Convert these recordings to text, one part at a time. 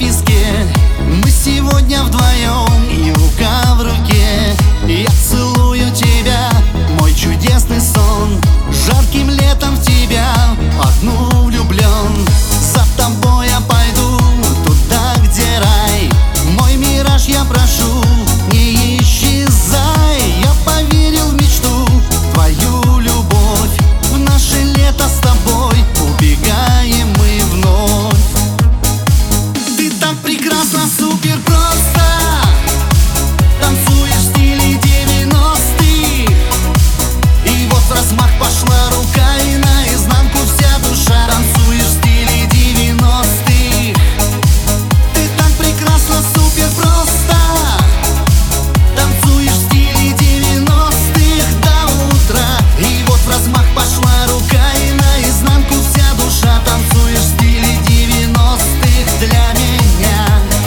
песке. Мы сегодня вдвоем и рука в руке. Я целую тебя, мой чудесный сон. Жарким летом в тебя одну влюблен. За тобой я пойду туда, где рай. Мой мираж, я прошу, не исчезай. Я поверил в мечту, твою любовь. В наше лето с тобой убегаем мы вновь. Ты так прекрасна, супер просто. Танцуешь в стиле 90-х. И вот в размах пошла рука, и наизнанку вся душа. Танцуешь в стиле 90-х. Ты так прекрасна, супер просто. Танцуешь в стиле 90-х до утра. И вот в размах пошла рука, и наизнанку вся душа. Танцуешь в стиле 90-х для меня.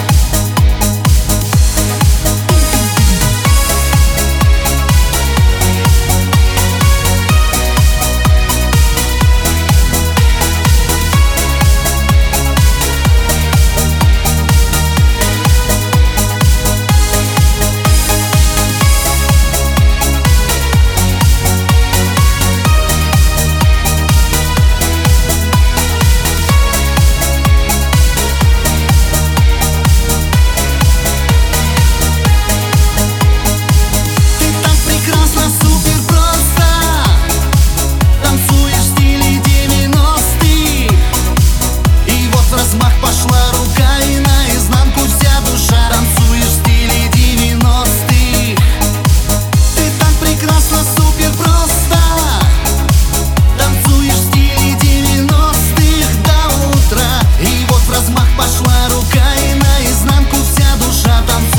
Пошла рука, и наизнанку вся душа. Танцуешь в стиле 90-х. Ты так прекрасна, супер просто. Танцуешь в стиле 90-х до утра. И вот в размах пошла рука, и наизнанку вся душа. Танцуешь